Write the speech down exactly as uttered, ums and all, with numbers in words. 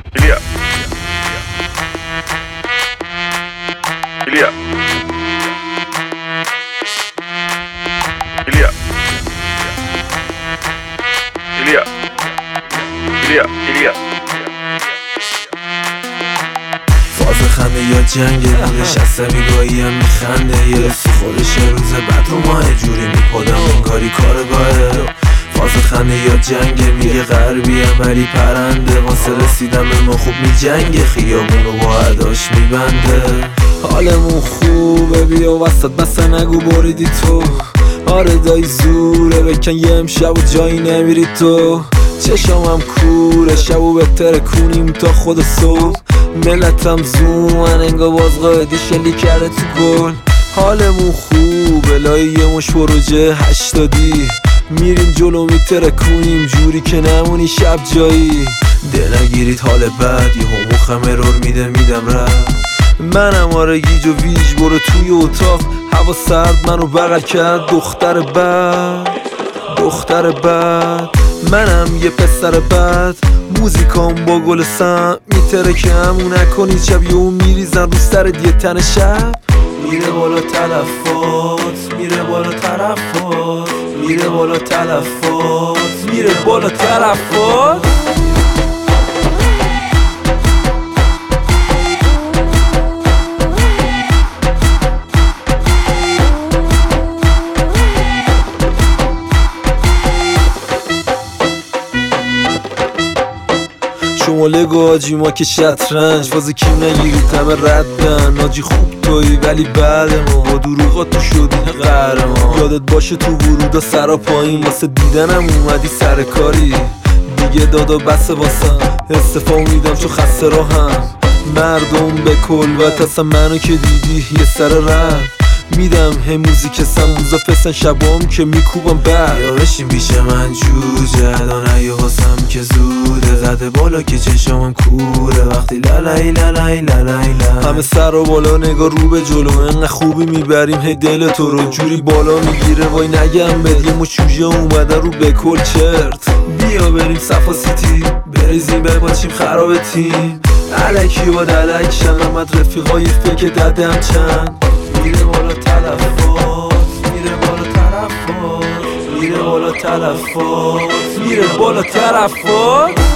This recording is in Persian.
ایلیا ایلیا ایلیا ایلیا ایلیا ایلیا فاز خنده یا جنگه نشسته میگاهی هم میخنده یه رسی خودش روز بعد رو ماه جوری میپادم انگاری کارگاهه فاز خنده یا جنگه میگه غربی هم ولی پرنده واسه رسیدم به ما خوب میجنگه خیابونو با عداش میبنده حالمون خوبه بیا وسط بسه نگو بریدی تو آره دایی زوره بکن یه امشب و جایی نمیری تو چشامم کوره شبو بهتره کنیم تا خود صبح ملتم زومن انگا باز قایدی شلی کرده تو گل حالمون خوبه لای یه مش پروژه هشتادی میریم جلو میتره کنیم جوری که نمونی شب جایی دل نگیرید حال بد یه همو خمرور میده میدم رفت منم آره گیج و ویج برو توی اتاق هوا سرد منو بغل کرد دختر بد دختر بد منم یه پسر بد موزیکام با گل سم میتره که همون نکنید شب یه اون میریزن رو سرت یه تن شب میره بالا تلفات میره بالا طرفات میره بالا تلفات میره بالا طرفات شما لگو آجی ما که شطرنج فاز کیم نگیرید همه ردن آجی خوب تویی ولی بعد ما با دروغات تو شدی قهرمان یادت باشه تو ورودا سرا پایین واسه دیدنم اومدی سر کاری دیگه دادا بسه واسم استفا میدم چون خسته راهم مردم به کل و اصلا منو که دیدی یه سر رد میدم هم موزیک سمبوزا فسن شبام که میکوبم بر یا بشین پیش من جوجه دانه یه حسم که زوده زده بالا که چشامم کوره وقتی لالای لالای لالای همه سر و بالا نگاه رو به جلو انقدر خوبی میبریم هی دل تو رو جوری بالا میگیره وای نگم بد یه مچوژه اومده رو به کل چرت بیا بریم صفا سیتی بریزیم بباچیم خراب تیم علکی با دلک شنمت رفیقای فکر ددم چند میره بالا تلفات میره بالا طرفات میره بالا تلفات میره بالا طرفات